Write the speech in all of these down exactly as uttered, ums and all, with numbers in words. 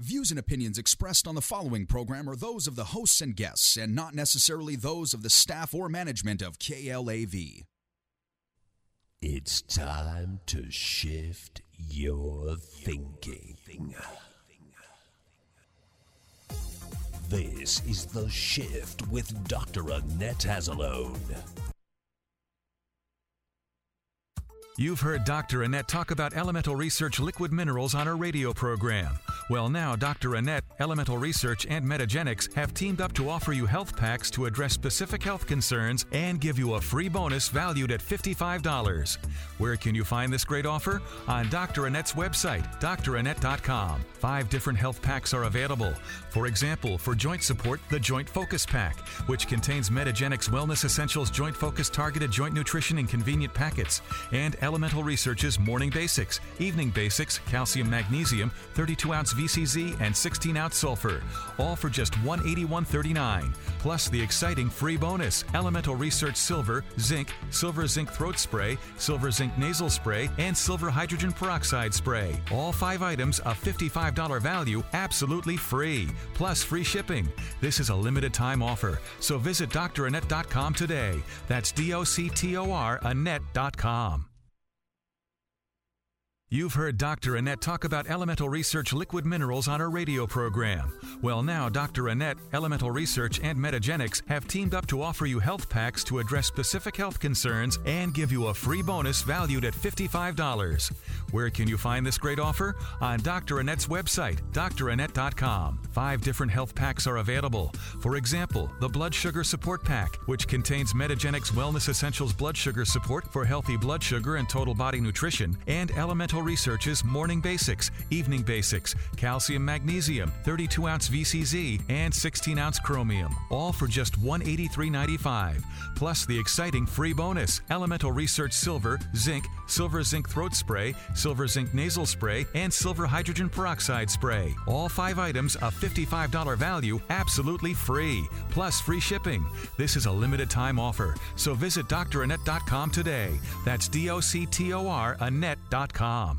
Views and opinions expressed on the following program are those of the hosts and guests and not necessarily those of the staff or management of K L A V. It's time to shift your thinking. This is The Shift with Doctor Annette Hazelone. You've heard Doctor Annette talk about Elemental Research liquid minerals on her radio program. Well, now Doctor Annette, Elemental Research, and Metagenics have teamed up to offer you health packs to address specific health concerns and give you a free bonus valued at fifty-five dollars. Where can you find this great offer? On Doctor Annette's website, D R annette dot com. Five different health packs are available. For example, for joint support, the Joint Focus Pack, which contains Metagenics Wellness Essentials Joint Focus Targeted Joint Nutrition in convenient packets, and Elemental Research's Morning Basics, Evening Basics, Calcium Magnesium, thirty-two ounce V C Z, and sixteen ounce sulfur, all for just one hundred eighty-one dollars and thirty-nine cents. Plus the exciting free bonus, Elemental Research Silver, Zinc, Silver Zinc Throat Spray, Silver Zinc Nasal Spray, and Silver Hydrogen Peroxide Spray. All five items of fifty-five dollars value, absolutely free, plus free shipping. This is a limited time offer, so visit D R annette dot com today. That's D O C T O R annette dot com. You've heard Doctor Annette talk about Elemental Research liquid minerals on her radio program. Well, now Doctor Annette, Elemental Research, and Metagenics have teamed up to offer you health packs to address specific health concerns and give you a free bonus valued at fifty-five dollars. Where can you find this great offer? On Doctor Annette's website, D R annette dot com. Five different health packs are available. For example, the Blood Sugar Support Pack, which contains Metagenics Wellness Essentials Blood Sugar Support for healthy blood sugar and total body nutrition, and Elemental Research's Morning Basics, Evening Basics, Calcium Magnesium, thirty-two ounce V C Z, and sixteen ounce Chromium, all for just one hundred eighty-three dollars and ninety-five cents. Plus the exciting free bonus, Elemental Research Silver, Zinc, Silver Zinc Throat Spray, Silver Zinc Nasal Spray, and Silver Hydrogen Peroxide Spray. All five items of fifty-five dollars value, absolutely free, plus free shipping. This is a limited time offer, so visit D R annette dot com today. That's D O C T O R annette dot com.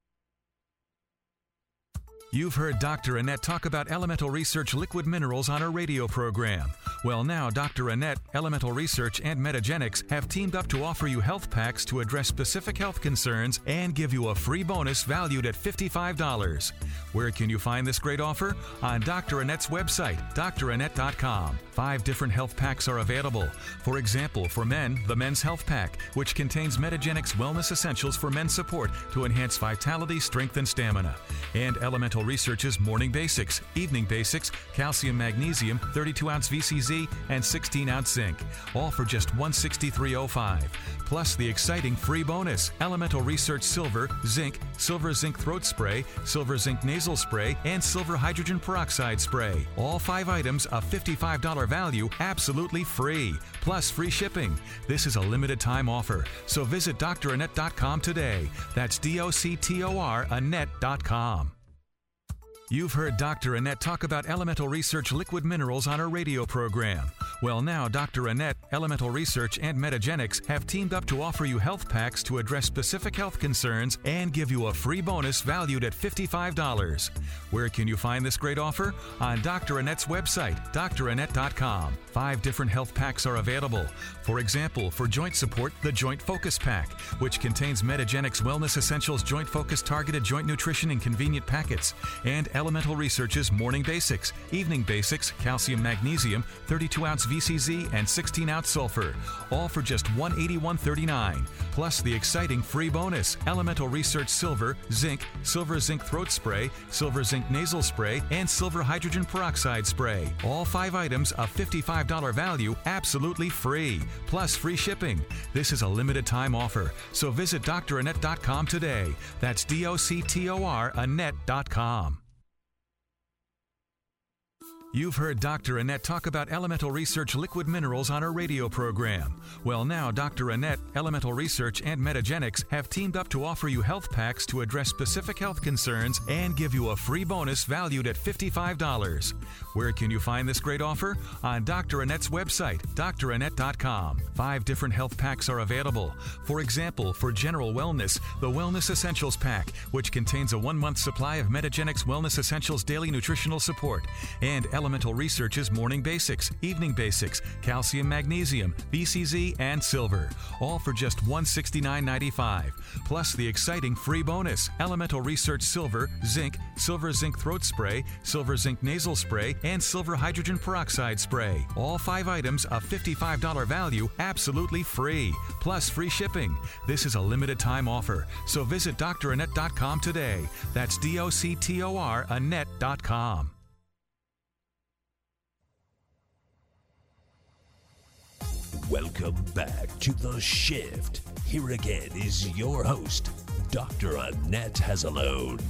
You've heard Doctor Annette talk about Elemental Research liquid minerals on her radio program. Well, now Doctor Annette, Elemental Research, and Metagenics have teamed up to offer you health packs to address specific health concerns and give you a free bonus valued at fifty-five dollars. Where can you find this great offer? On Doctor Annette's website, D R annette dot com. Five different health packs are available. For example, for men, the Men's Health Pack, which contains Metagenics Wellness Essentials for men's support to enhance vitality, strength, and stamina. And Elemental Research's Morning Basics, Evening Basics, Calcium Magnesium, thirty-two ounce V C Z, and sixteen ounce Zinc, all for just one hundred sixty-three dollars and five cents. Plus the exciting free bonus, Elemental Research Silver, Zinc, Silver Zinc Throat Spray, Silver Zinc Nasal Spray, and Silver Hydrogen Peroxide Spray. All five items of fifty-five dollars value, absolutely free, plus free shipping. This is a limited time offer, so visit D R annette dot com today. That's D O C T O R annette dot com. You've heard Doctor Annette talk about Elemental Research liquid minerals on her radio program. Well, now Doctor Annette, Elemental Research, and Metagenics have teamed up to offer you health packs to address specific health concerns and give you a free bonus valued at fifty-five dollars. Where can you find this great offer? On Doctor Annette's website, D R annette dot com. Five different health packs are available. For example, for joint support, the Joint Focus Pack, which contains Metagenics Wellness Essentials Joint Focus Targeted Joint Nutrition in convenient packets, and Elemental Research's Morning Basics, Evening Basics, Calcium Magnesium, thirty-two ounce V C Z, and sixteen ounce sulfur, all for just one hundred eighty-one dollars and thirty-nine cents. Plus the exciting free bonus, Elemental Research Silver, Zinc, Silver Zinc Throat Spray, Silver Zinc Nasal Spray, and Silver Hydrogen Peroxide Spray. All five items of fifty-five dollars value, absolutely free, plus free shipping. This is a limited time offer, so visit D R annette dot com today. That's D O C T O R annette dot com. You've heard Doctor Annette talk about Elemental Research liquid minerals on her radio program. Well, now Doctor Annette, Elemental Research, and Metagenics have teamed up to offer you health packs to address specific health concerns and give you a free bonus valued at fifty-five dollars. Where can you find this great offer? On Doctor Annette's website, dr annette dot com. Five different health packs are available. For example, for general wellness, the Wellness Essentials Pack, which contains a one-month supply of Metagenics Wellness Essentials Daily Nutritional Support, and Elemental Research's Morning Basics, Evening Basics, Calcium Magnesium, B C Z, and Silver. All for just one hundred sixty-nine dollars and ninety-five cents. Plus the exciting free bonus, Elemental Research Silver, Zinc, Silver Zinc Throat Spray, Silver Zinc Nasal Spray, and Silver Hydrogen Peroxide Spray. All five items of fifty-five dollars value, absolutely free. Plus free shipping. This is a limited time offer, so visit dr annette dot com today. That's D O C T O R Annette dot com. Welcome back to The Shift. Here again is your host, Doctor Annette Hazelone.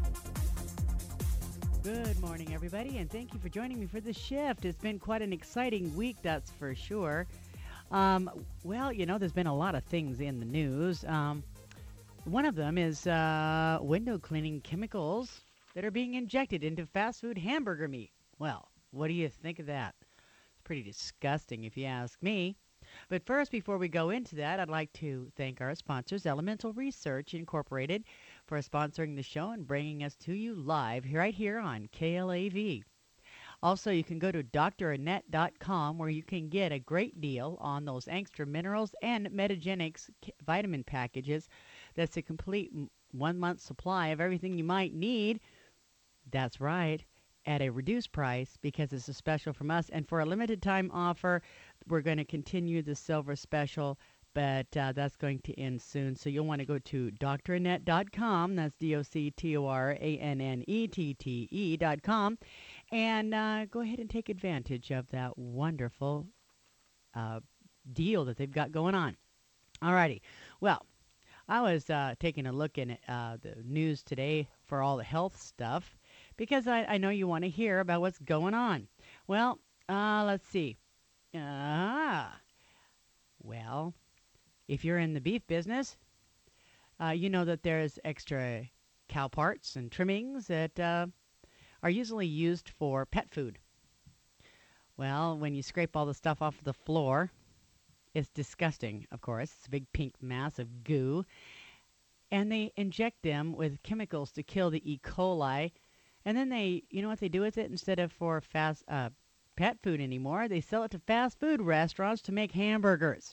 Good morning, everybody, and thank you for joining me for The Shift. It's been quite an exciting week, that's for sure. Um, well, you know, there's been a lot of things in the news. Um, one of them is uh, window cleaning chemicals that are being injected into fast food hamburger meat. Well, what do you think of that? It's pretty disgusting, if you ask me. But first, before we go into that, I'd like to thank our sponsors, Elemental Research Incorporated, for sponsoring the show and bringing us to you live right here on K L A V. Also, you can go to dr annette dot com where you can get a great deal on those extra minerals and Metagenics vitamin packages. That's a complete one-month supply of everything you might need. That's right, at a reduced price because it's a special from us. And for a limited time offer, we're going to continue the silver special, but uh, that's going to end soon. So you'll want to go to dr annette dot com. That's D O C T O R A N N E T T E dot com. And uh, go ahead and take advantage of that wonderful uh, deal that they've got going on. All righty. Well, I was uh, taking a look in uh, the news today for all the health stuff because I, I know you want to hear about what's going on. Well, uh, let's see. Ah, well, if you're in the beef business, uh, you know that there's extra cow parts and trimmings that uh, are usually used for pet food. Well, when you scrape all the stuff off the floor, it's disgusting, of course. It's a big pink mass of goo. And they inject them with chemicals to kill the E. coli. And then they, you know what they do with it? Instead of for fast uh, pet food anymore, they sell it to fast food restaurants to make hamburgers.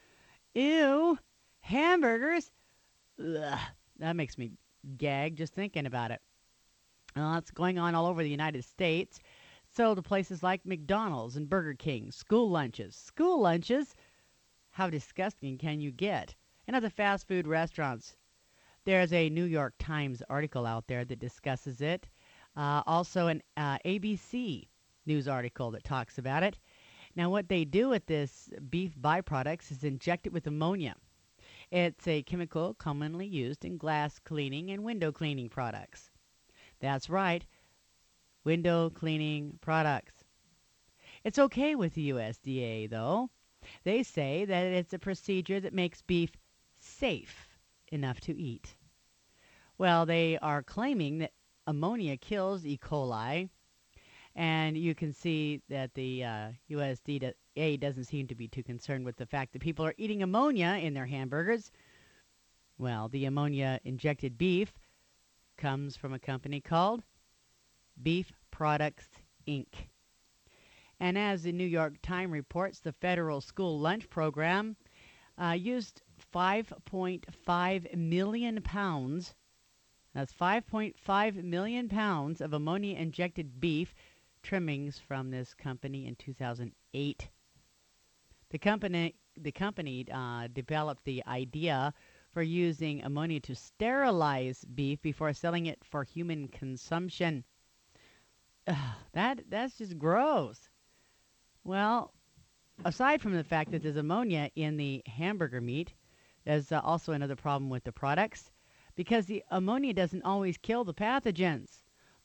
Ew, hamburgers? Ugh, that makes me gag just thinking about it. Well, that's going on all over the United States. So to places like McDonald's and Burger King, school lunches. School lunches? How disgusting can you get? And other fast food restaurants. There's a New York Times article out there that discusses it. Uh, also an uh, A B C news article that talks about it. Now, what they do with this beef byproducts is inject it with ammonia. It's a chemical commonly used in glass cleaning and window cleaning products. That's right, window cleaning products. It's okay with the U S D A, though. They say that it's a procedure that makes beef safe enough to eat. Well, they are claiming that ammonia kills E. coli, and you can see that the uh, U S D A doesn't seem to be too concerned with the fact that people are eating ammonia in their hamburgers. Well, the ammonia-injected beef comes from a company called Beef Products, Incorporated. And as the New York Times reports, the federal school lunch program uh, used five point five million pounds, that's five point five million pounds of ammonia-injected beef trimmings from this company in two thousand eight. The company, the company uh, developed the idea for using ammonia to sterilize beef before selling it for human consumption. Ugh, that that's just gross. Well, aside from the fact that there's ammonia in the hamburger meat, there's uh, also another problem with the products because the ammonia doesn't always kill the pathogens.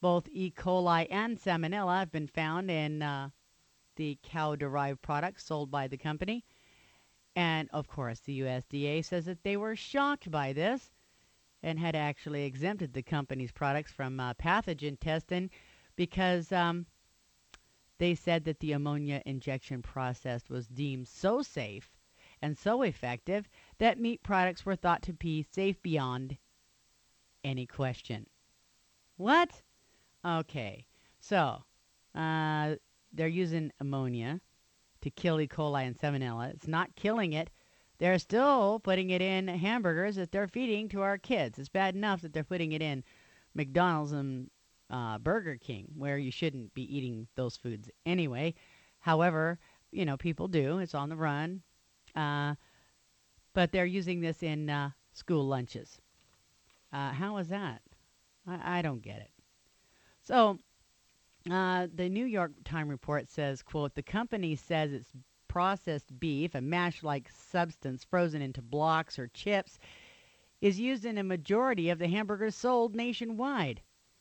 Both E. coli and Salmonella have been found in uh, the cow-derived products sold by the company. And, of course, the U S D A says that they were shocked by this and had actually exempted the company's products from uh, pathogen testing because um, they said that the ammonia injection process was deemed so safe and so effective that meat products were thought to be safe beyond any question. What? Okay, so uh, they're using ammonia to kill E. coli and Salmonella. It's not killing it. They're still putting it in hamburgers that they're feeding to our kids. It's bad enough that they're putting it in McDonald's and uh, Burger King, where you shouldn't be eating those foods anyway. However, you know, people do. It's on the run. Uh, but they're using this in uh, school lunches. Uh, how is that? I, I don't get it. So uh, the New York Times report says, quote, the company says it's processed beef, a mash-like substance frozen into blocks or chips, is used in a majority of the hamburgers sold nationwide.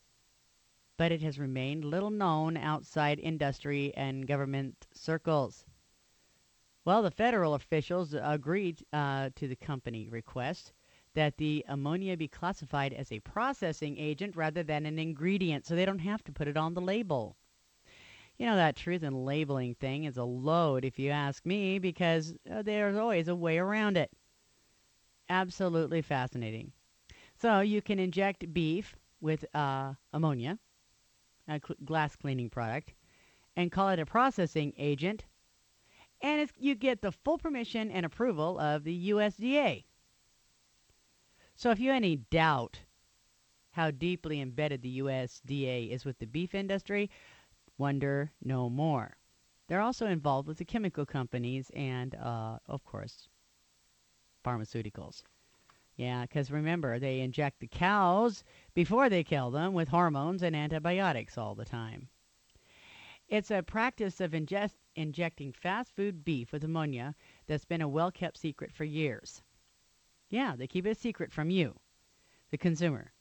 But it has remained little known outside industry and government circles. Well, the federal officials agreed uh, to the company request that the ammonia be classified as a processing agent rather than an ingredient, so they don't have to put it on the label. You know, that truth in labeling thing is a load, if you ask me, because uh, there's always a way around it. Absolutely fascinating. So you can inject beef with uh, ammonia, a cl- glass cleaning product, and call it a processing agent, and it's, you get the full permission and approval of the U S D A. So if you have any doubt how deeply embedded the U S D A is with the beef industry, wonder no more. They're also involved with the chemical companies and, uh, of course, pharmaceuticals. Yeah, because remember, they inject the cows before they kill them with hormones and antibiotics all the time. It's a practice of ingest, injecting fast food beef with ammonia that's been a well-kept secret for years. Yeah, they keep it a secret from you, the consumer.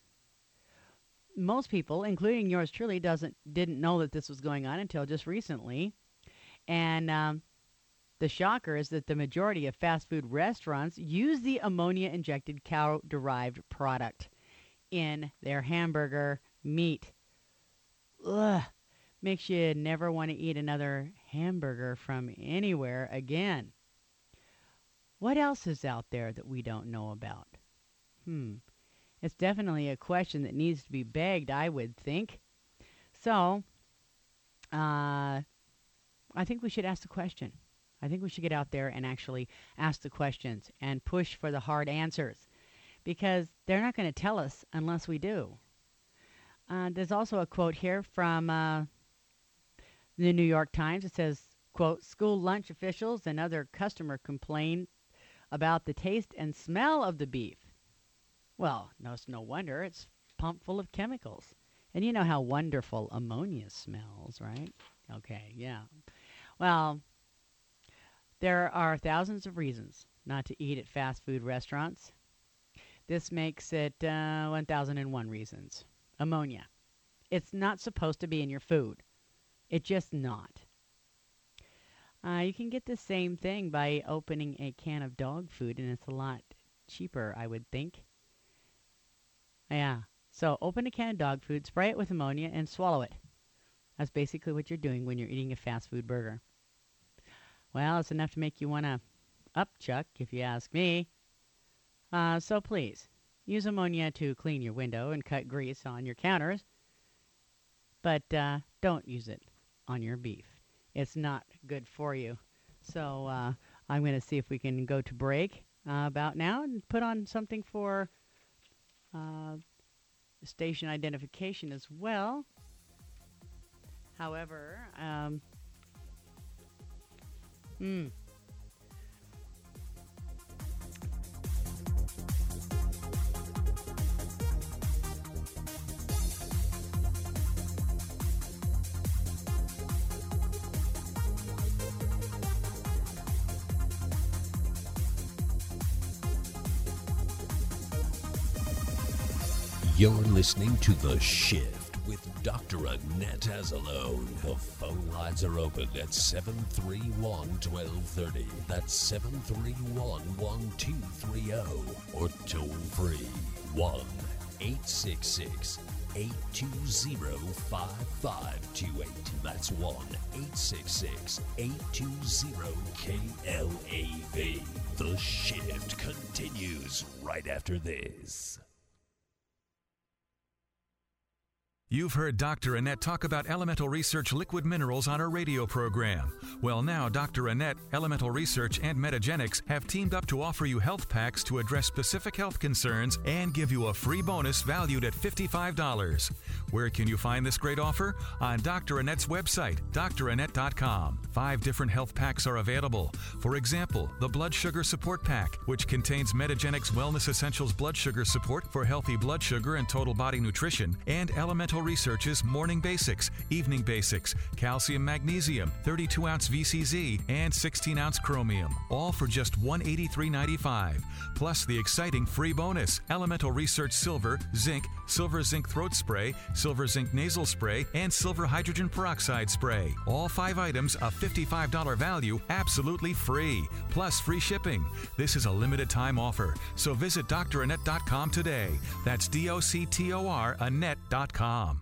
Most people, including yours truly, doesn't didn't know that this was going on until just recently. And um, the shocker is that the majority of fast food restaurants use the ammonia-injected cow-derived product in their hamburger meat. Ugh. Makes you never want to eat another hamburger from anywhere again. What else is out there that we don't know about? Hmm. It's definitely a question that needs to be begged, I would think. So, uh, I think we should ask the question. I think we should get out there and actually ask the questions and push for the hard answers, because they're not going to tell us unless we do. Uh, there's also a quote here from uh, the New York Times. It says, quote, school lunch officials and other customer complain about the taste and smell of the beef. Well, no, it's no wonder. It's pumped full of chemicals. And you know how wonderful ammonia smells, right? Okay, yeah. Well, there are thousands of reasons not to eat at fast food restaurants. This makes it uh, one thousand one reasons. Ammonia. It's not supposed to be in your food. It's just not. Uh, you can get the same thing by opening a can of dog food, and it's a lot cheaper, I would think. Yeah. So open a can of dog food, spray it with ammonia, and swallow it. That's basically what you're doing when you're eating a fast food burger. Well, it's enough to make you want to upchuck, if you ask me. Uh, so please, use ammonia to clean your window and cut grease on your counters. But uh, don't use it on your beef. It's not good for you. So uh, I'm going to see if we can go to break uh, about now and put on something for uh, station identification as well. However, um, hmm. You're listening to The Shift with Doctor Annette has a loan. The phone lines are open at seven three one, one two three zero. That's seven three one, one two three zero. Or toll free one eight six six, eight two zero, five five two eight. That's one eight six six, eight two zero, K L A V. The Shift continues right after this. You've heard Doctor Annette talk about Elemental Research liquid minerals on her radio program. Well, now Doctor Annette, Elemental Research, and Metagenics have teamed up to offer you health packs to address specific health concerns and give you a free bonus valued at fifty-five dollars. Where can you find this great offer? On Doctor Annette's website, dr annette dot com. Five different health packs are available. For example, the Blood Sugar Support Pack, which contains Metagenics Wellness Essentials blood sugar support for healthy blood sugar and total body nutrition, and Elemental Research's Morning Basics, Evening Basics, Calcium Magnesium, thirty-two ounce V C Z, and sixteen ounce Chromium, all for just one hundred eighty-three dollars and ninety-five cents. Plus the exciting free bonus, Elemental Research Silver, Zinc, Silver Zinc Throat Spray, Silver Zinc Nasal Spray, and Silver Hydrogen Peroxide Spray. All five items, a fifty-five dollars value, absolutely free, plus free shipping. This is a limited time offer, so visit dr annette dot com today. That's D O C T O R Annette dot com.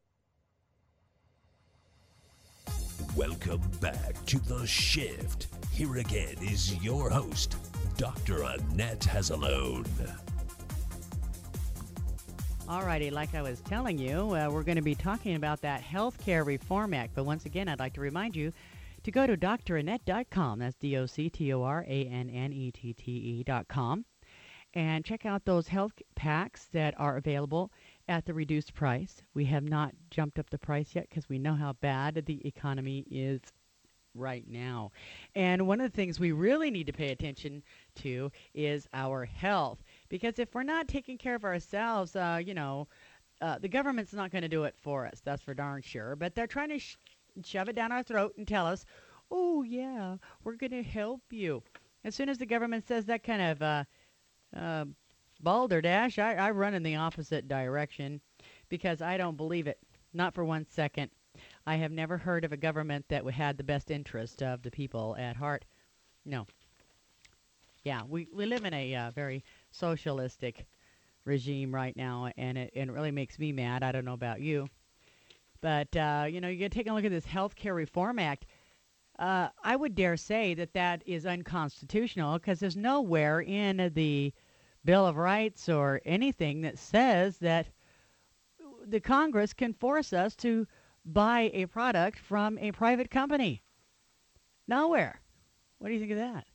Welcome back to The Shift. Here again is your host, Doctor Annette Hazalone. Alrighty, like I was telling you, uh, we're going to be talking about that Healthcare Reform Act. But once again, I'd like to remind you to go to dr annette dot com. That's D O C T O R A N N E T T E dot com. And check out those health packs that are available at the reduced price. We have not jumped up the price yet because we know how bad the economy is right now. And one of the things we really need to pay attention to is our health. Because if we're not taking care of ourselves, uh, you know, uh, the government's not going to do it for us. That's for darn sure. But they're trying to sh- shove it down our throat and tell us, oh, yeah, we're going to help you. As soon as the government says that kind of uh, uh, balderdash, I, I run in the opposite direction because I don't believe it. Not for one second. I have never heard of a government that had the best interest of the people at heart. No. Yeah, we, we live in a uh, very socialistic regime right now, and it, and it really makes me mad. I don't know about you. But, uh, you know, you take a look at this Healthcare Reform Act. Uh, I would dare say that that is unconstitutional because there's nowhere in the Bill of Rights or anything that says that the Congress can force us to buy a product from a private company. Nowhere. What do you think of that?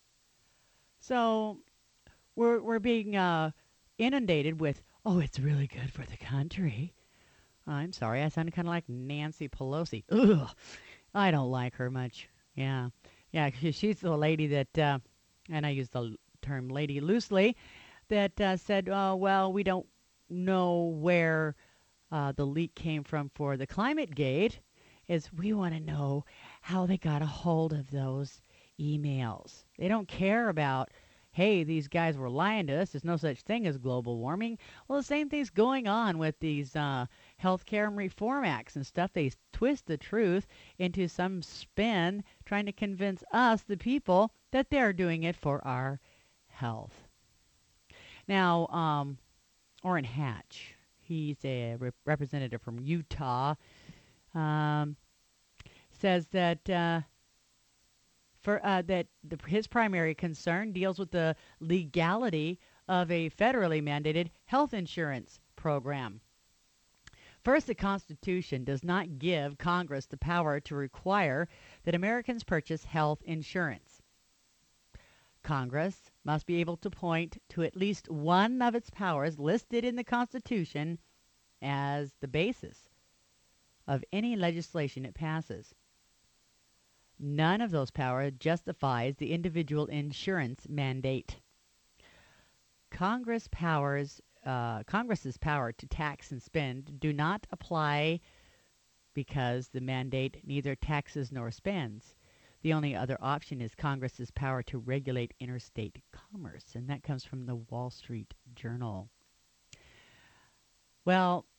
So we're we're being uh, inundated with, oh, it's really good for the country. I'm sorry, I sounded kind of like Nancy Pelosi. Ugh, I don't like her much. Yeah, yeah, she's the lady that, uh, and I use the term lady loosely, that uh, said, oh, well, we don't know where uh, the leak came from for the Climate Gate. Is we want to know how they got a hold of those emails. They don't care about, hey, these guys were lying to us. There's no such thing as global warming. Well, the same thing's going on with these uh, healthcare and reform acts and stuff. They twist the truth into some spin, trying to convince us, the people, that they're doing it for our health. Now, um, Orrin Hatch, he's a rep- representative from Utah, um, says that uh, for uh, that the, his primary concern deals with the legality of a federally mandated health insurance program. First, the Constitution does not give Congress the power to require that Americans purchase health insurance. Congress must be able to point to at least one of its powers listed in the Constitution as the basis of any legislation it passes. None of those powers justifies the individual insurance mandate. Congress powers, uh, Congress's power to tax and spend do not apply because the mandate neither taxes nor spends. The only other option is Congress's power to regulate interstate commerce, and that comes from the Wall Street Journal. Well,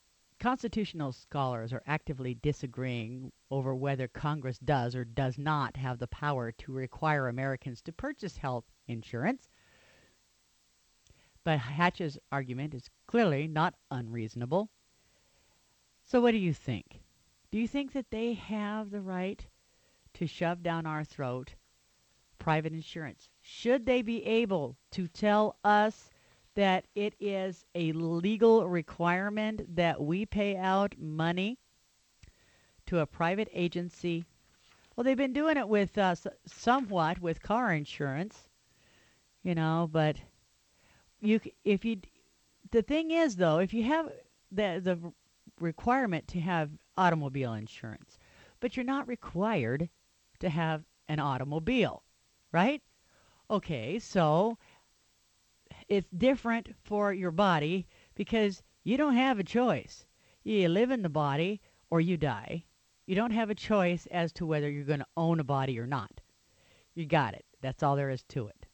constitutional scholars are actively disagreeing over whether Congress does or does not have the power to require Americans to purchase health insurance. But Hatch's argument is clearly not unreasonable. So what do you think? Do you think that they have the right to shove down our throat private insurance? Should they be able to tell us that it is a legal requirement that we pay out money to a private agency? Well, they've been doing it with uh, somewhat with car insurance, you know, but you if you the thing is though, if you have the the requirement to have automobile insurance, but you're not required to have an automobile, right? Okay, so it's different for your body because you don't have a choice. You live in the body or you die. You don't have a choice as to whether you're going to own a body or not. You got it. That's all there is to it.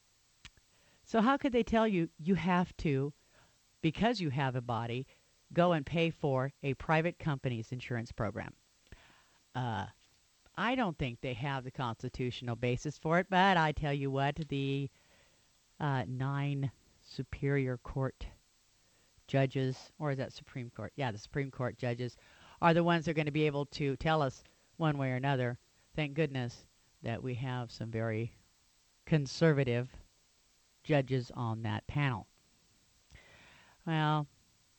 So how could they tell you you have to, because you have a body, go and pay for a private company's insurance program? Uh, I don't think they have the constitutional basis for it, but I tell you what, the uh, nine Superior Court judges, or is that Supreme Court? Yeah, the Supreme Court judges are the ones that are going to be able to tell us one way or another. Thank goodness that we have some very conservative judges on that panel. Well,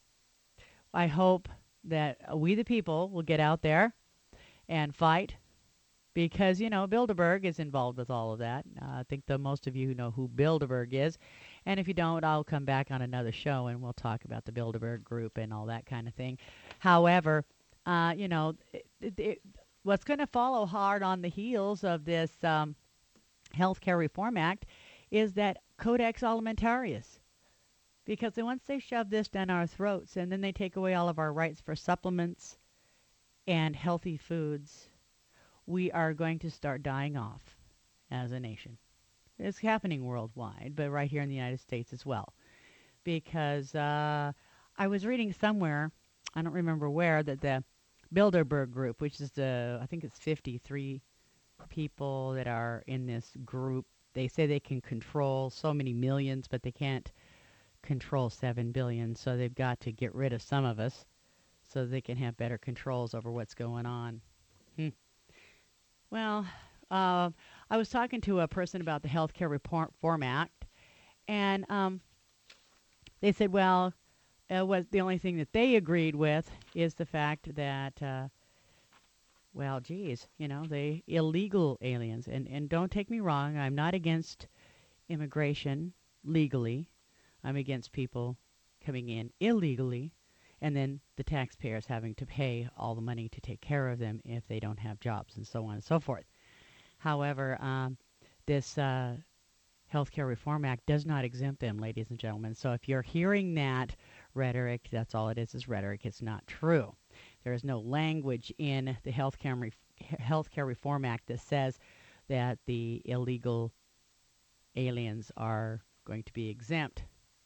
I hope that we the people will get out there and fight because, you know, Bilderberg is involved with all of that. Uh, I think the most of you know who Bilderberg is. And if you don't, I'll come back on another show and we'll talk about the Bilderberg group and all that kind of thing. However, uh, you know, it, it, what's going to follow hard on the heels of this um, Healthcare Reform Act is that Codex Alimentarius. Because once they shove this down our throats and then they take away all of our rights for supplements and healthy foods, we are going to start dying off as a nation. It's happening worldwide, but right here in the United States as well. Because uh, I was reading somewhere, I don't remember where, that the Bilderberg Group, which is the, I think it's fifty-three people that are in this group, they say they can control so many millions, but they can't control seven billion, so they've got to get rid of some of us so they can have better controls over what's going on. Hmm. Well, uh, I was talking to a person about the Healthcare Reform Act, and um, they said, well, uh, what the only thing that they agreed with is the fact that, uh, well, geez, you know, they illegal aliens, and, and don't take me wrong, I'm not against immigration legally. I'm against people coming in illegally, and then the taxpayers having to pay all the money to take care of them if they don't have jobs, and so on and so forth. However, um, this uh, Healthcare Reform Act does not exempt them, ladies and gentlemen. So if you're hearing that rhetoric, that's all it is, is rhetoric. It's not true. There is no language in the Healthcare, Re- Healthcare Reform Act that says that the illegal aliens are going to be exempt.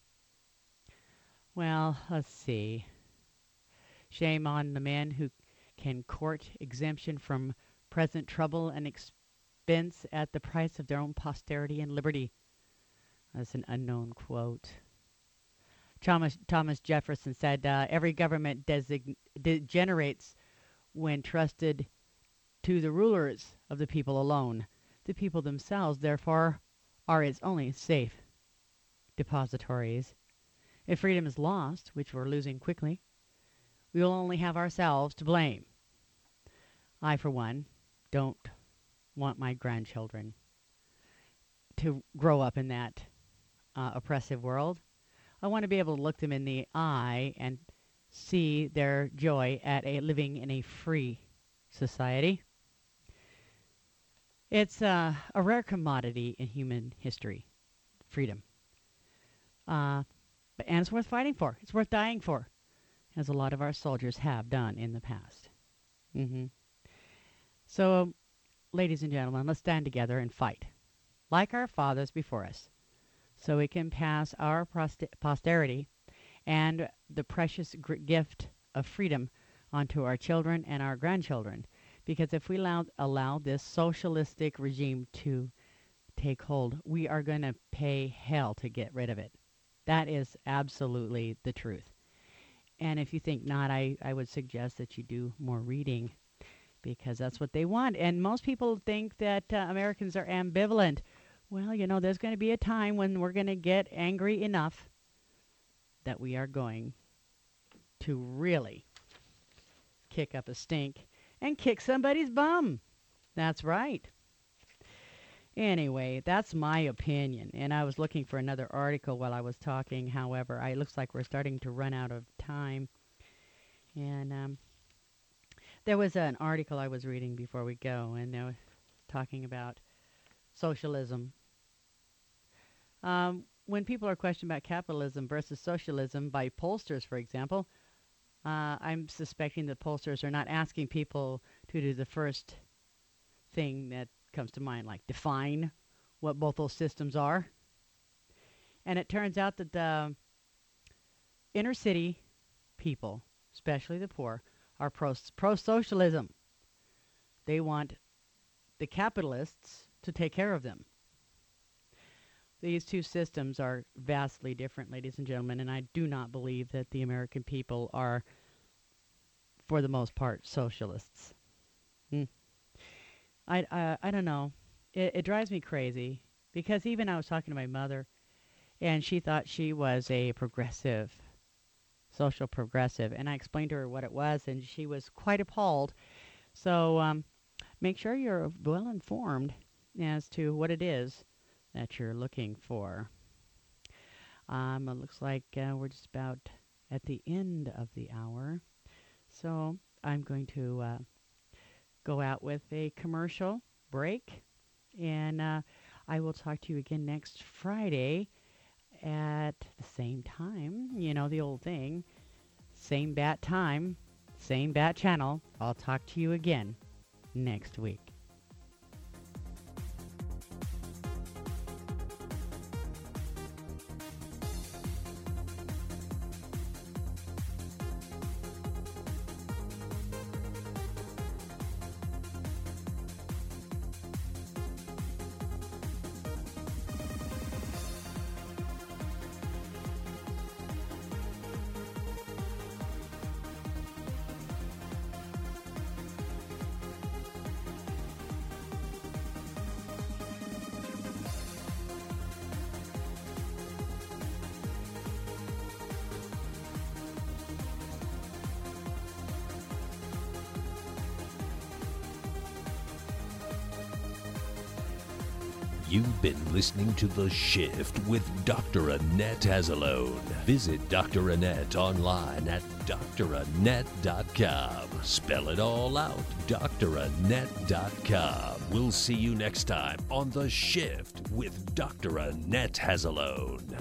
Well, let's see. Shame on the men who can court exemption from present trouble and expense at the price of their own posterity and liberty. That's an unknown quote. Thomas, Thomas Jefferson said, uh, every government design- degenerates when trusted to the rulers of the people alone. The people themselves, therefore, are its only safe depositories. If freedom is lost, which we're losing quickly, we will only have ourselves to blame. I, for one, don't want my grandchildren to grow up in that uh, oppressive world. I want to be able to look them in the eye and see their joy at a living in a free society. It's uh, a rare commodity in human history, freedom. Uh, and it's worth fighting for. It's worth dying for, as a lot of our soldiers have done in the past. Mm-hmm. So, ladies and gentlemen, let's stand together and fight, like our fathers before us, so we can pass our posterity and the precious gift of freedom onto our children and our grandchildren. Because if we allow, allow this socialistic regime to take hold, we are going to pay hell to get rid of it. That is absolutely the truth. And if you think not, I, I would suggest that you do more reading, because that's what they want. And most people think that uh, Americans are ambivalent. Well, you know, there's going to be a time when we're going to get angry enough that we are going to really kick up a stink and kick somebody's bum. That's right. Anyway, that's my opinion. And I was looking for another article while I was talking. However, I, it looks like we're starting to run out of time. And um, there was an article I was reading before we go, and they were talking about socialism. Um, when people are questioned about capitalism versus socialism by pollsters, for example, uh, I'm suspecting that pollsters are not asking people to do the first thing that comes to mind, like define what both those systems are. And it turns out that the inner city people, especially the poor, are pro, pro-socialism. They want the capitalists to take care of them. These two systems are vastly different, ladies and gentlemen, and I do not believe that the American people are, for the most part, socialists. Hmm. I, I, I don't know. It, it drives me crazy, because even I was talking to my mother, and she thought she was a progressive, social progressive, and I explained to her what it was, and she was quite appalled. So um, make sure you're well informed as to what it is that you're looking for. Um, it looks like uh, we're just about at the end of the hour, so I'm going to Uh, go out with a commercial break, and uh, I will talk to you again next Friday at the same time. You know, the old thing, same bat time, same bat channel. I'll talk to you again next week. You've been listening to The Shift with Doctor Annette Azalone. Visit Doctor Annette online at D R annette dot com. Spell it all out, D R annette dot com. We'll see you next time on The Shift with Doctor Annette Azalone.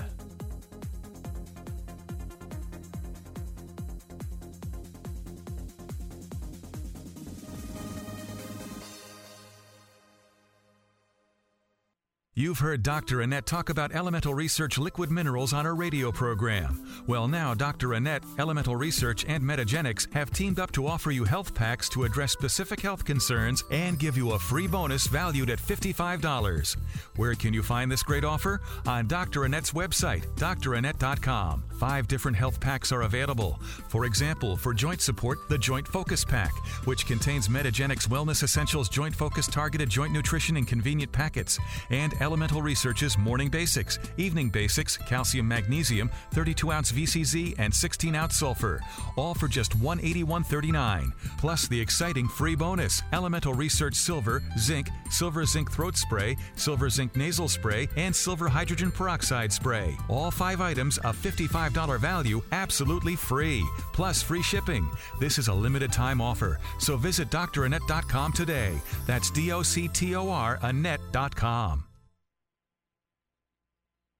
You've heard Doctor Annette talk about Elemental Research liquid minerals on her radio program. Well, now Doctor Annette, Elemental Research, and Metagenics have teamed up to offer you health packs to address specific health concerns and give you a free bonus valued at fifty-five dollars. Where can you find this great offer? On Doctor Annette's website, D R annette dot com. Five different health packs are available. For example, for joint support, the Joint Focus Pack, which contains Metagenics Wellness Essentials Joint Focus Targeted Joint Nutrition in convenient packets, and Elemental Research's Morning Basics, Evening Basics, Calcium Magnesium, thirty-two ounce V C Z, and sixteen ounce sulfur, all for just one hundred eighty-one dollars and thirty-nine cents. Plus the exciting free bonus, Elemental Research Silver, Zinc, Silver Zinc Throat Spray, Silver Zinc Nasal Spray, and Silver Hydrogen Peroxide Spray. All five items of fifty-five dollars value, absolutely free, plus free shipping. This is a limited time offer, so visit D R annette dot com today. That's D O C T O R Annette dot com.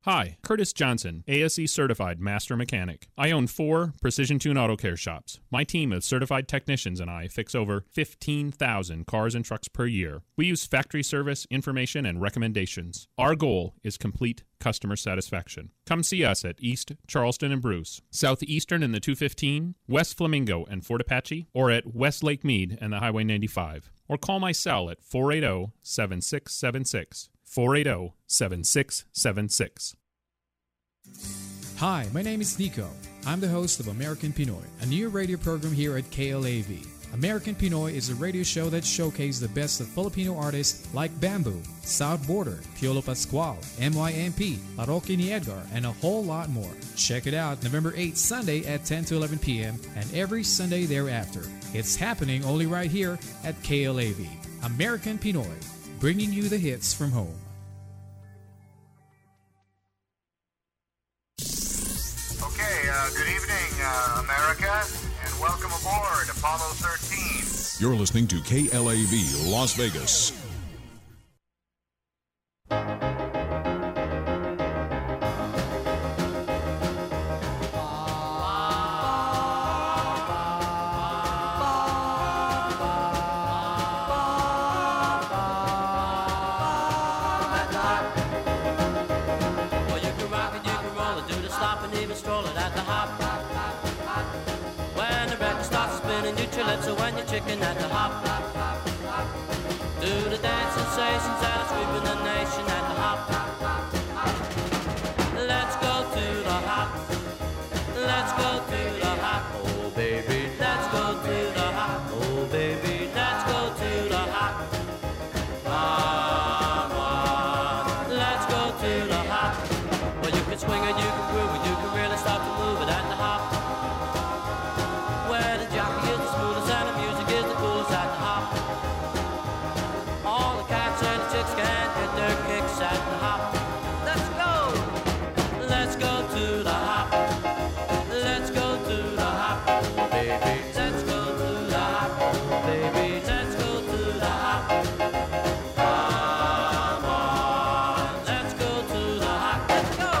Hi, Curtis Johnson, A S E Certified Master Mechanic. I own four Precision Tune Auto Care shops. My team of certified technicians and I fix over fifteen thousand cars and trucks per year. We use factory service, information, and recommendations. Our goal is complete customer satisfaction. Come see us at East Charleston and Bruce, Southeastern and the two fifteen, West Flamingo and Fort Apache, or at West Lake Mead and the Highway ninety-five. Or call my cell at four eight zero, seven six seven six. four eight zero, seven six seven six. Hi, my name is Nico. I'm the host of American Pinoy, a new radio program here at K L A V. American Pinoy is a radio show that showcases the best of Filipino artists like Bamboo, South Border, Piolo Pascual, M Y M P, Parokya ni Edgar, and a whole lot more. Check it out November eighth, Sunday at ten to eleven p.m. and every Sunday thereafter. It's happening only right here at K L A V. American Pinoy, bringing you the hits from home. Okay, uh, good evening, uh, America, and welcome aboard Apollo thirteen. You're listening to K L A V Las Vegas. So when you're chicken at the hop, do the dance sensations that are sweeping the nation at the hop. Let's go to the hop. Let's go to the hop. Oh baby, let's go to the hop. Oh baby, let's go to the hop. Come on, let's go to the hop. Well, you can swing it, you can groove it, you can really start to move it at the hop. Where the jockey is the smoothest and the music is the coolest at the hop. All the cats and the chicks can get their kicks at the hop. Let's go! Let's go to the hop. Let's go to the hop, oh, baby. Let's go to the hop, oh, baby. Let's go to the hop. Come on, let's go to the hop. Let's go!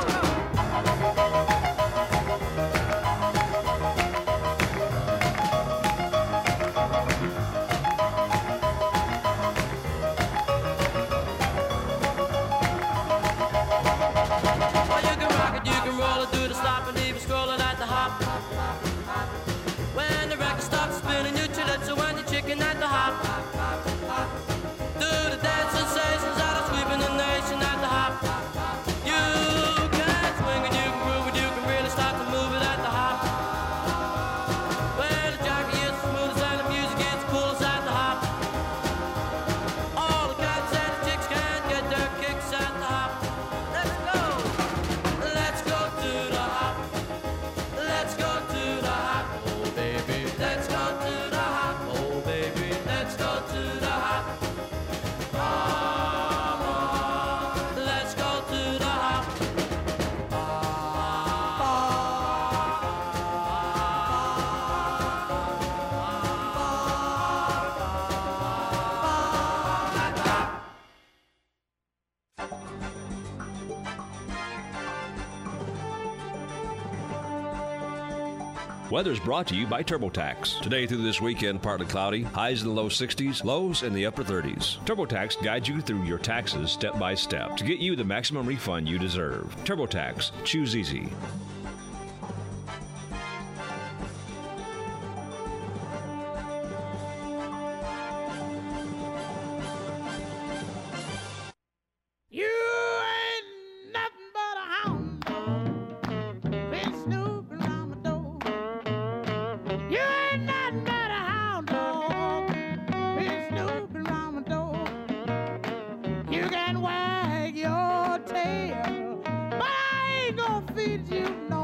When the record stops spinning, you chill it, so when you're chicken at the hop, do the dance sensations that are sweeping the nation at the hop. You can swing and you can groove and you can really start to move it at the hop. Where the jockey is the smoothest and the music is the coolest at the hop. All the cats and the chicks can get their kicks at the hop. Let's go, let's go to the hop. Let's go to the hop, oh baby. Let's go to the hop, oh baby. Let's go to the hop. Come on, let's go to the hop. Weather's brought to you by TurboTax. Today through this weekend, partly cloudy, highs in the low sixties, lows in the upper thirties. TurboTax guides you through your taxes step by step to get you the maximum refund you deserve. TurboTax, choose easy. You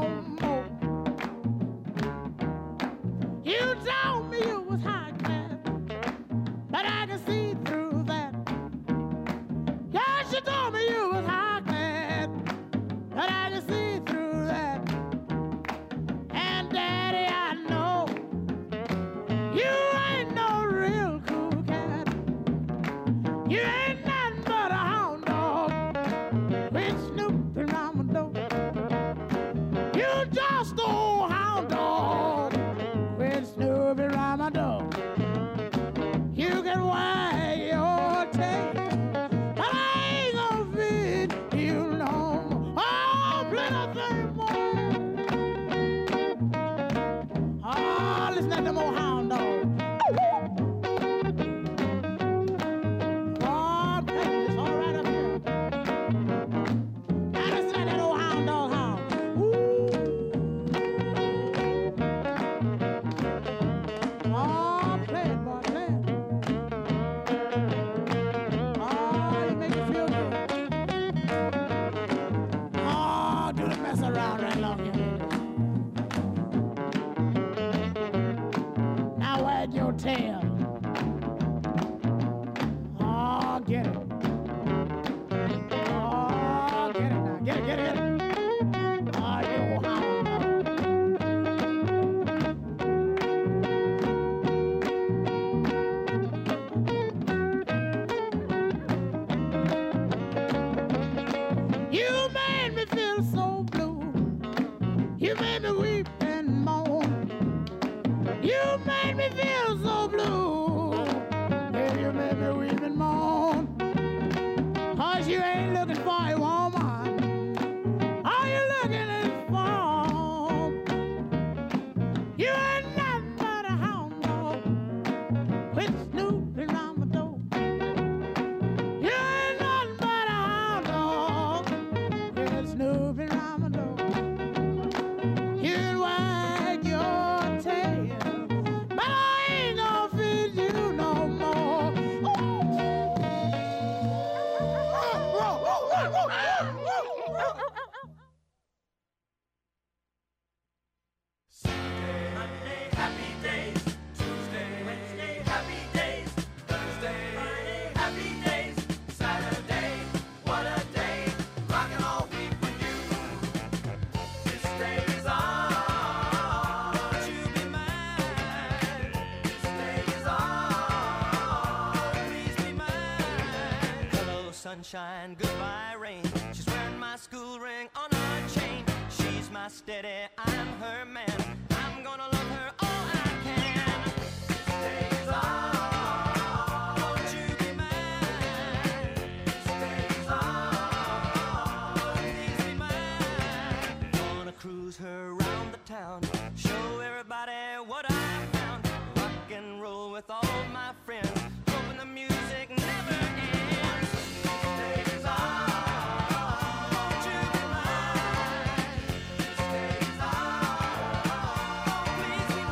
sunshine, goodbye rain. She's wearing my school ring on her chain. She's my steady, I'm her man. I'm gonna love her all I can. Days on, won't you be mine? Days on, please be mine. Gonna cruise her around the town, show everybody what I found. Rock and roll with all my friends, hoping the music never ends. Days on, won't you be mine? Days on, please be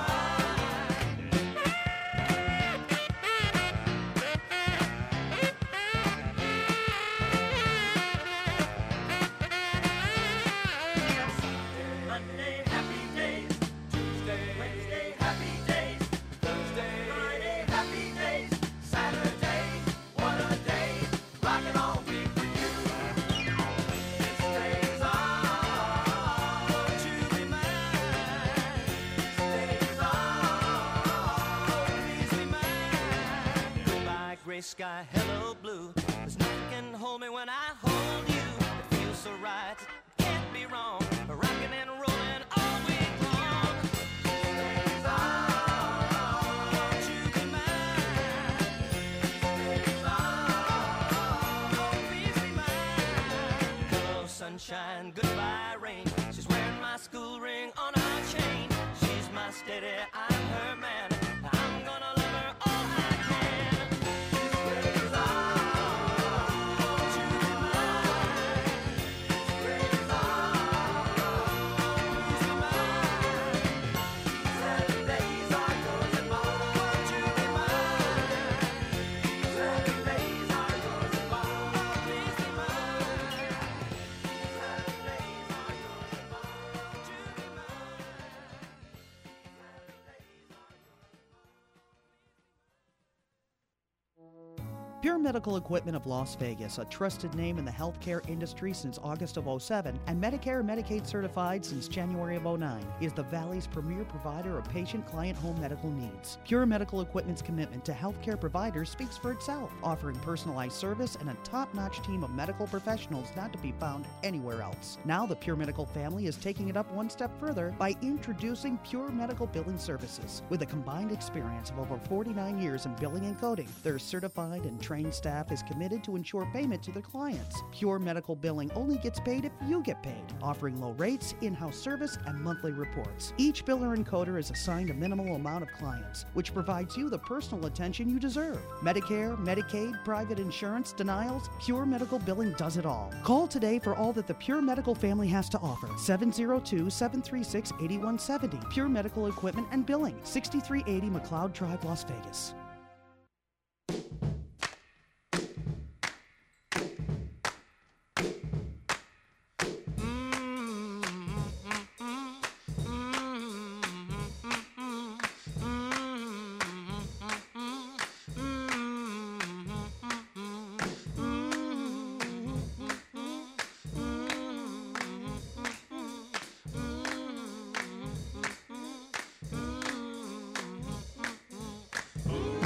mine. Monday, happy days. Tuesday, Wednesday, happy days. Thursday, Friday, happy days. Saturday, what a day. Rockin' all week with you. Days on, won't you be mine? Days on, please be mine. Goodbye, gray sky, hello blue. There's nothing can hold me when I hold you. It feels so right, it can't be wrong. Rockin' and rollin' all week long. Days on, won't you be mine? Days on, please be mine. Hello sunshine, goodbye rain. She's wearing my school ring on her chain. She's my steady, I'm her man. I'm gonna love her all I can. Days on, won't you be mine? Days on, please be mine. Saturdays are yours and mine. Won't you be mine? Saturdays are yours and mine. Please be mine. Saturdays are yours and mine. Won't you be mine? Pure Medical Equipment of Las Vegas, a trusted name in the healthcare industry since August of oh seven and Medicare and Medicaid certified since January of oh nine, is the Valley's premier provider of patient-client home medical needs. Pure Medical Equipment's commitment to healthcare providers speaks for itself, offering personalized service and a top-notch team of medical professionals not to be found anywhere else. Now the Pure Medical family is taking it up one step further by introducing Pure Medical Billing Services. With a combined experience of over forty-nine years in billing and coding, their certified and trained staff is committed to ensure payment to their clients. Pure Medical Billing only gets paid if you get paid, offering low rates, in-house service, and monthly reports. Each biller and coder is assigned a minimal amount of clients, which provides you the personal attention you deserve. Medicare, Medicaid, private insurance, denials, Pure Medical Billing does it all. Call today for all that the Pure Medical family has to offer. seven oh two, seven three six, eight one seven oh. Pure Medical Equipment and Billing, sixty-three eighty McLeod Drive, Las Vegas. Ooh.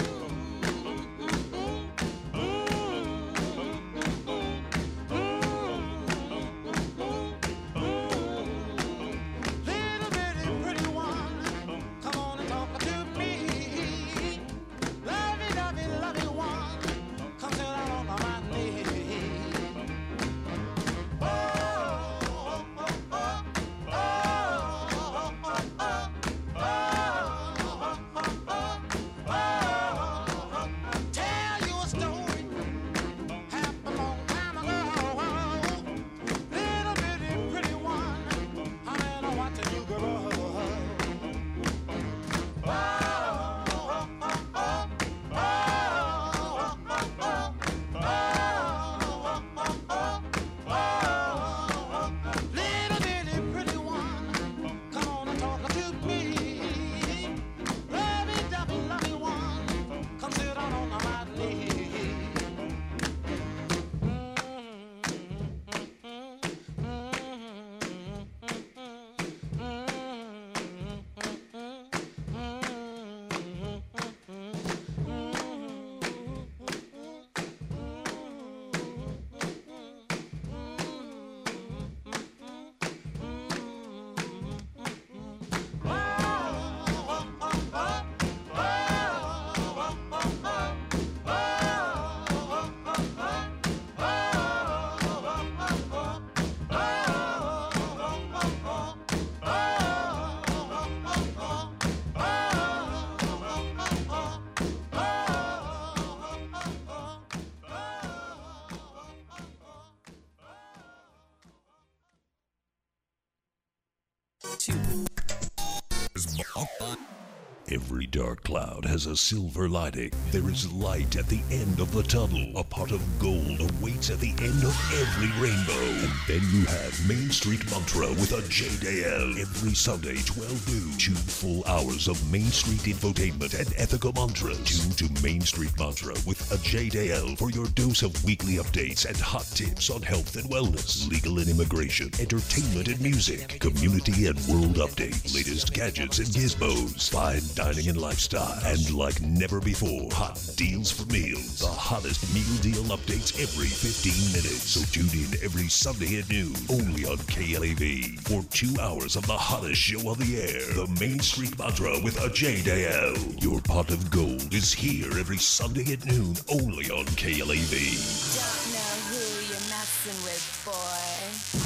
Every dark cloud has a silver lining. There is light at the end of the tunnel. A pot of gold awaits at the end of every rainbow. And then you have Main Street Mantra with a J D L. Every Sunday, twelve noon. Two full hours of Main Street infotainment and ethical mantras. Tune to Main Street Mantra with a J D L for your dose of weekly updates and hot tips on health and wellness, legal and immigration, entertainment and music, community and world updates, latest gadgets and gizmos, fine dining and lifestyle, and like never before, hot deals for meals. The hottest meal deal updates every fifteen minutes. So tune in every Sunday at noon, only on K L A V, for two hours of the hottest show on the air, the Main Street Mantra with a J D L. Your pot of gold is here every Sunday at noon, only on K L A V. Don't know who you're messing with, boy.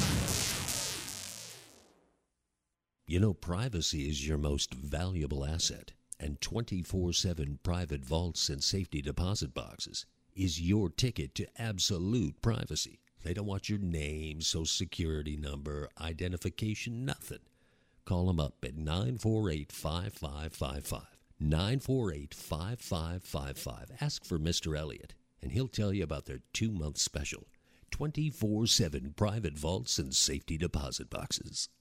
You know, privacy is your most valuable asset, and twenty-four seven private vaults and safety deposit boxes is your ticket to absolute privacy. They don't want your name, social security number, identification, nothing. Call them up at nine four eight, five five five five. nine four eight, five five five five. Ask for Mister Elliott, and he'll tell you about their two-month special, twenty-four seven private vaults and safety deposit boxes.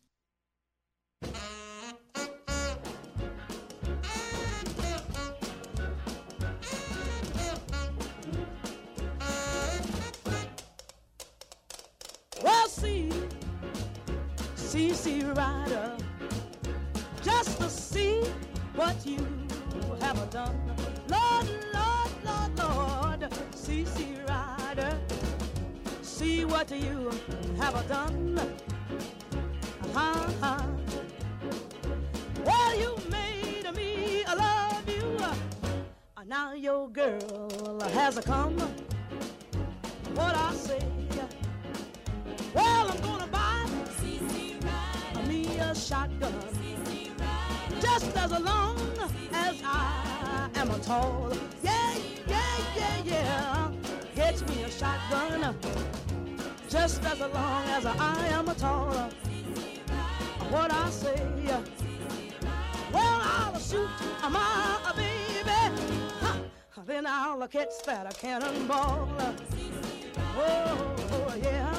Well, see, C C Rider, just to see what you have done. Lord, Lord, Lord, Lord, C C Rider, see what you have done. Uh-huh. Well, you made me love you. Uh, now your girl has come. What I say? Well, I'm gonna buy C C Rider me a shotgun. C C Rider just as long as I am a tall. Yeah, yeah, yeah, yeah. Get me a shotgun. Just as long as I am a tall. What I say? Well, I'll shoot my baby. Ha, then I'll catch that cannonball. Oh, oh yeah.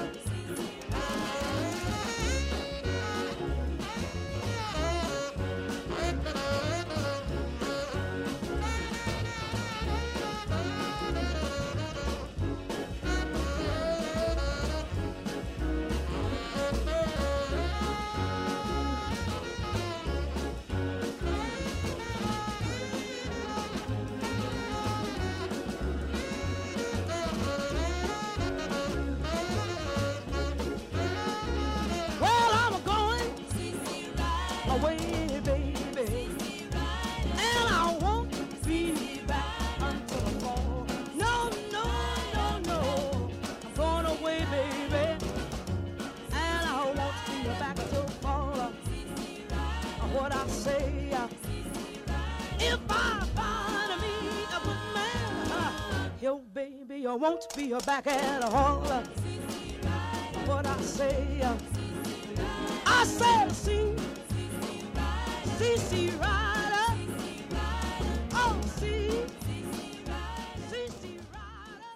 You won't be back at all. What I say, I said, see, C C Rider, oh, see, C C Rider.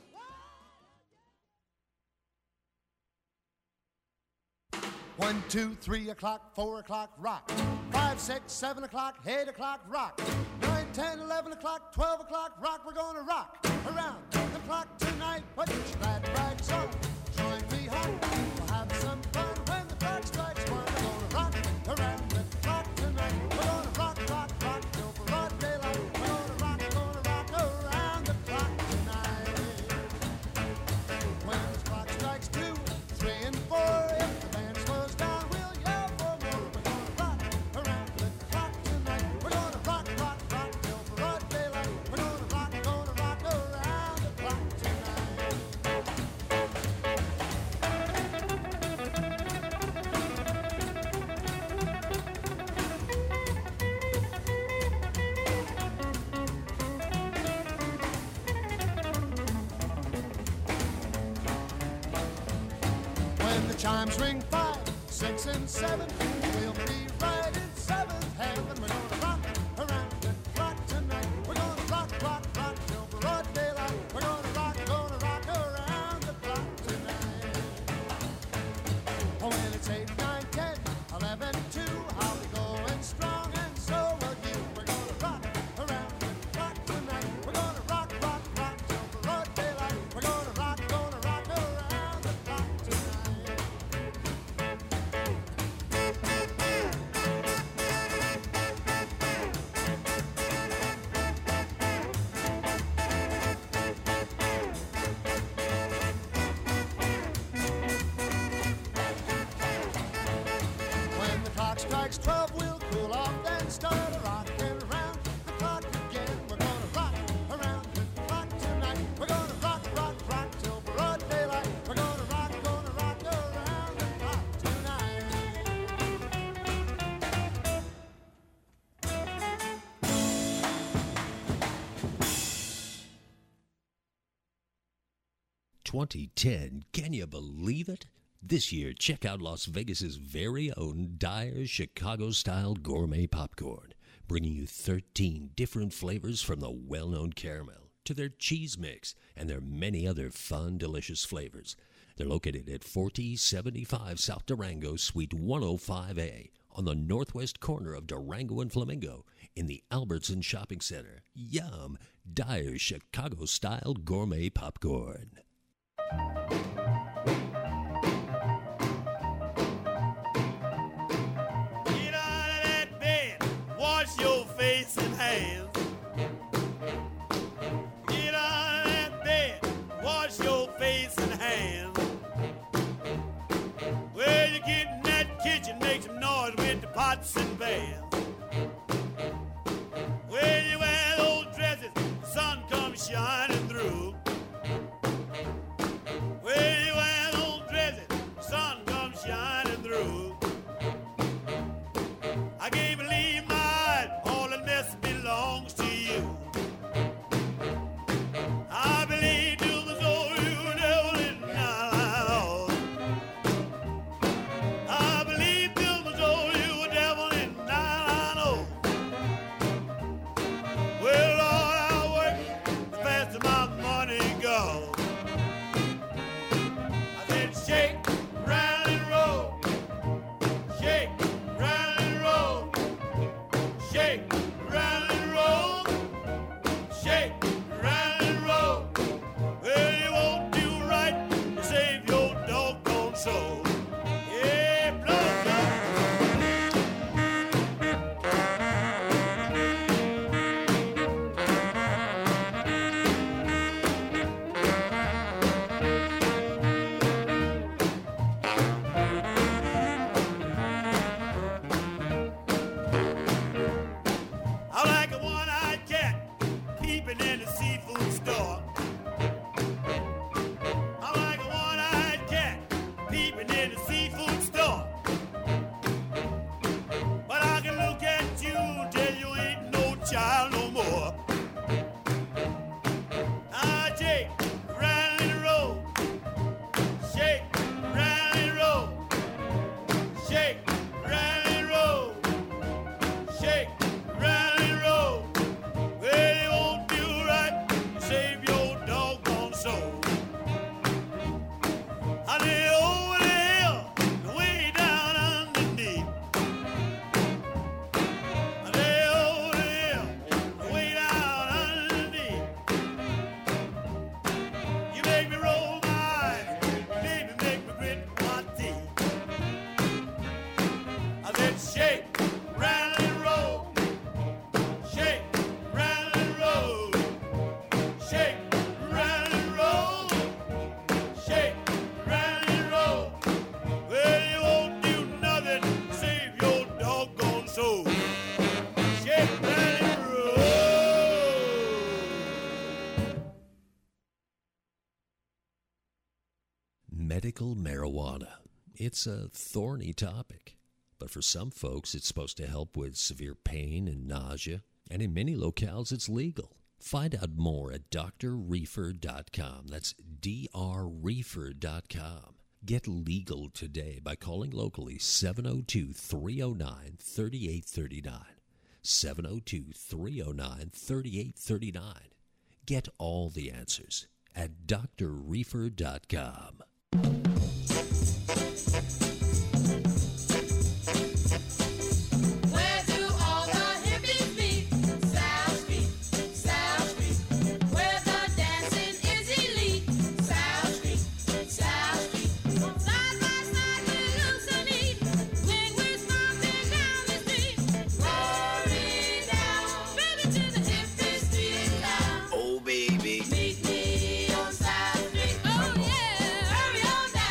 One, two, three o'clock, four o'clock, rock. Five, six, seven o'clock, eight o'clock, rock. Nine, ten, eleven o'clock, twelve o'clock, rock. We're gonna rock around the clock tonight. Put your glad rags on, join me home. We'll have some fun when the clock strikes one. We're gonna rock around the clock tonight. We're gonna rock, rock, rock till broad daylight. We're gonna rock, gonna rock around the clock tonight. When the clock strikes two, three, and four, if the band slows down, we'll yell for more. We're gonna rock around the clock tonight. We're gonna rock, rock, rock till broad daylight. We're gonna rock, gonna rock around the clock tonight. When the chimes ring five, six, and seven, we'll be right in seventh heaven. We're gonna rock around six twelve we'll cool off, then start a rockin' around the clock again. We're gonna rock around the clock tonight. We're gonna rock, rock, rock till broad daylight. We're gonna rock, gonna rock around the clock tonight. twenty ten, can you believe it? This year, check out Las Vegas's very own Dyer's Chicago-style gourmet popcorn, bringing you thirteen different flavors from the well-known caramel to their cheese mix and their many other fun, delicious flavors. They're located at forty seventy-five South Durango, Suite one oh five A, on the northwest corner of Durango and Flamingo in the Albertson Shopping Center. Yum! Dyer's Chicago-style gourmet popcorn. Wash your face and hands. Get out of that bed. Wash your face and hands. Well, you get in that kitchen, make some noise with the pots and pans. Well, you wear those dresses, the sun comes shining through. Well, you wear those dresses, the sun comes shining through. I can't believe my all the mess belongs to you. I believe to the soul you never did not all. I believe to the soul you were devil in nine oh. Well, Lord, I work the faster my money goes. I said shake, rattle and roll. Shake, rattle and roll. Shake, rattle and roll. Shake, rattle and roll. Well, you won't do right to save your doggone soul. Yeah, blood. I like a one-eyed cat peeping in the seafood store. I like a one-eyed cat peeping in the seafood store. But I can look at you till you ain't no child no more. I shake, rattle and roll. Shake, rattle and roll. Shake, rattle and roll. Shake, rattle and roll. Well, you won't do right to save your doggone soul. Honey, over the hill, way down underneath. Honey, over the hill, way down underneath. You make me roll my eyes, baby, make me grit my teeth. I said shake, rattle and roll. Shake, rattle and roll. Shake, rattle and roll. Shake, rattle and roll. Well, you won't do nothing to save your doggone soul. Shake, rattle and roll. Medical marijuana. It's a thorny topic, but for some folks it's supposed to help with severe pain and nausea, and in many locales it's legal. Find out more at d r reefer dot com. That's D R reefer dot com. Get legal today by calling locally seven oh two, three oh nine, three eight three nine. seven oh two, three oh nine, three eight three nine. Get all the answers at d r reefer dot com. Where do all the hippies meet? South Street, South Street. Where the dancing is elite. South Street, South Street. Side by side we hallucinate when we're stomping down the street. Rolling down, baby, to the hippie street town. Oh, baby. Meet me on South Street. Oh yeah, hurry on down.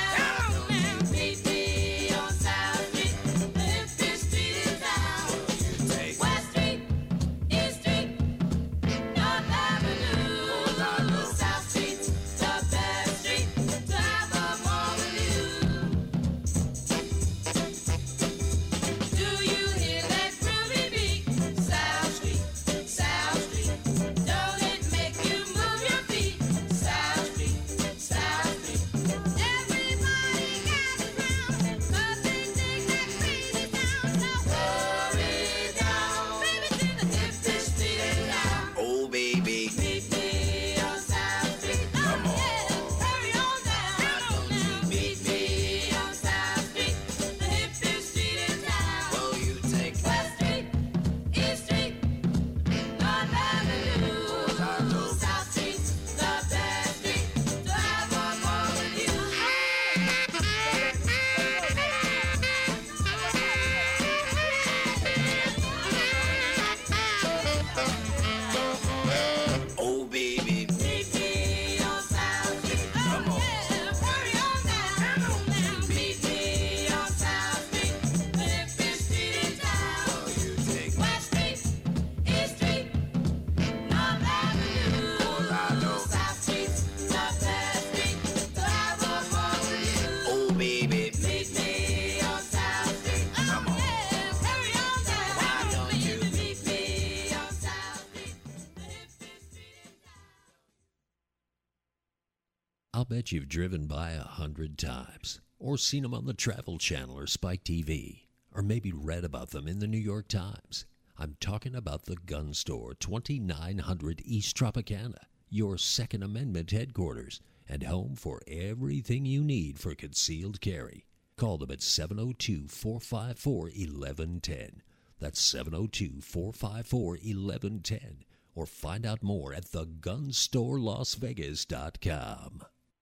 I'll bet you've driven by a hundred times, or seen them on the Travel Channel or Spike T V, or maybe read about them in the New York Times. I'm talking about the Gun Store, twenty-nine hundred East Tropicana, your Second Amendment headquarters, and home for everything you need for concealed carry. Call them at seven oh two, four five four, one one one zero. That's seven oh two, four five four, one one one zero. Or find out more at the gun store las vegas dot com.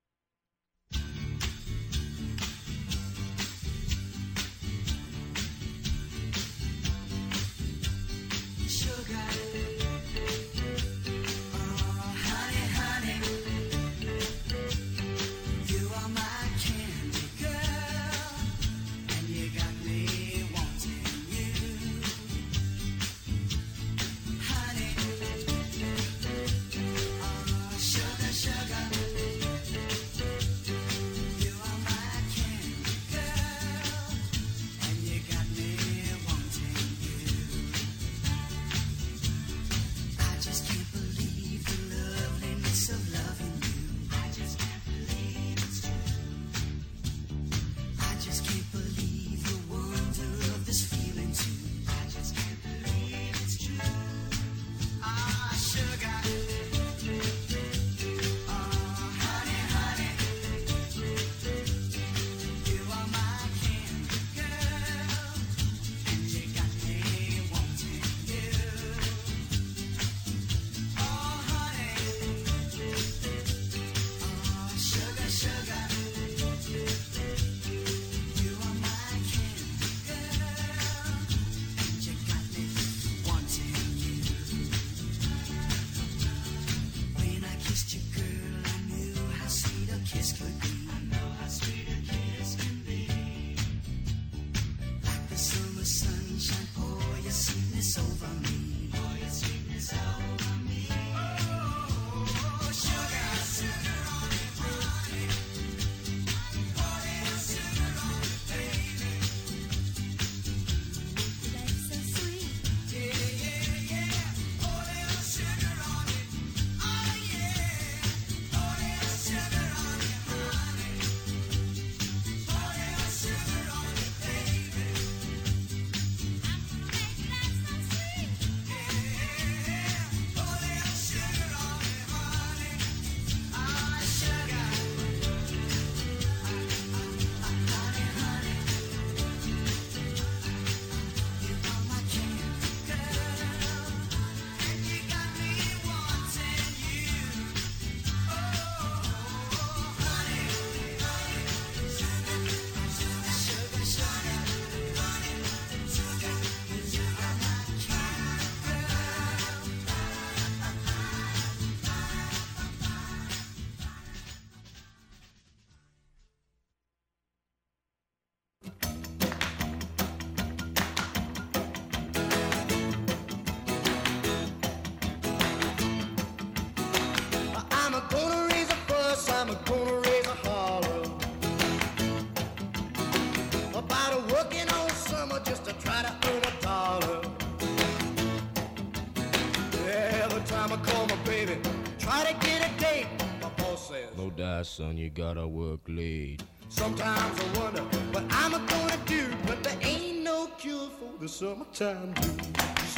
Son, you gotta work late. Sometimes I wonder what I'm gonna do, but there ain't no cure for the summertime blues.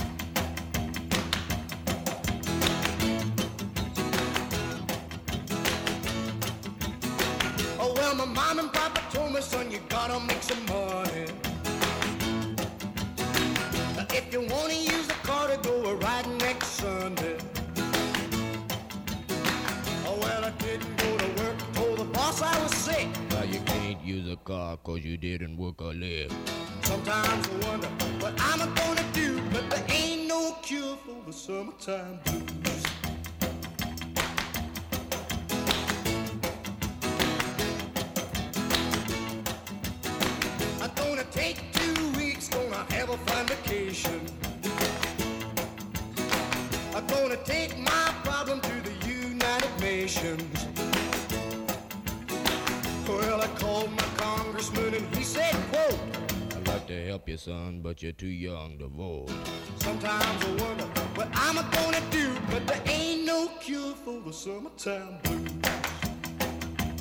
Oh well, my mom and papa told me, son, you gotta make some money. If you wanna use the car to go a ride next Sunday. Oh well, I didn't go to work. Boss, I was sick. Now you can't use a car cause you didn't work a leg. Sometimes I wonder what I'm gonna do, but there ain't no cure for the summertime blues. I'm gonna take two weeks, gonna have a fine vacation. I'm gonna take my problem to the United Nations. Well, I called my congressman and he said, quote, I'd like to help you, son, but you're too young to vote. Sometimes I wonder what I'm gonna do, but there ain't no cure for the summertime blues.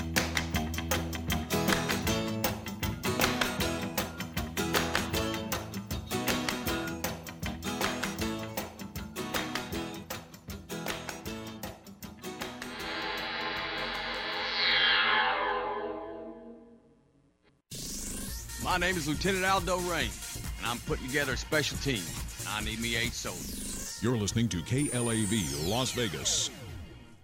My name is Lieutenant Aldo Rain, and I'm putting together a special team. I need me eight soldiers. You're listening to K L A V Las Vegas.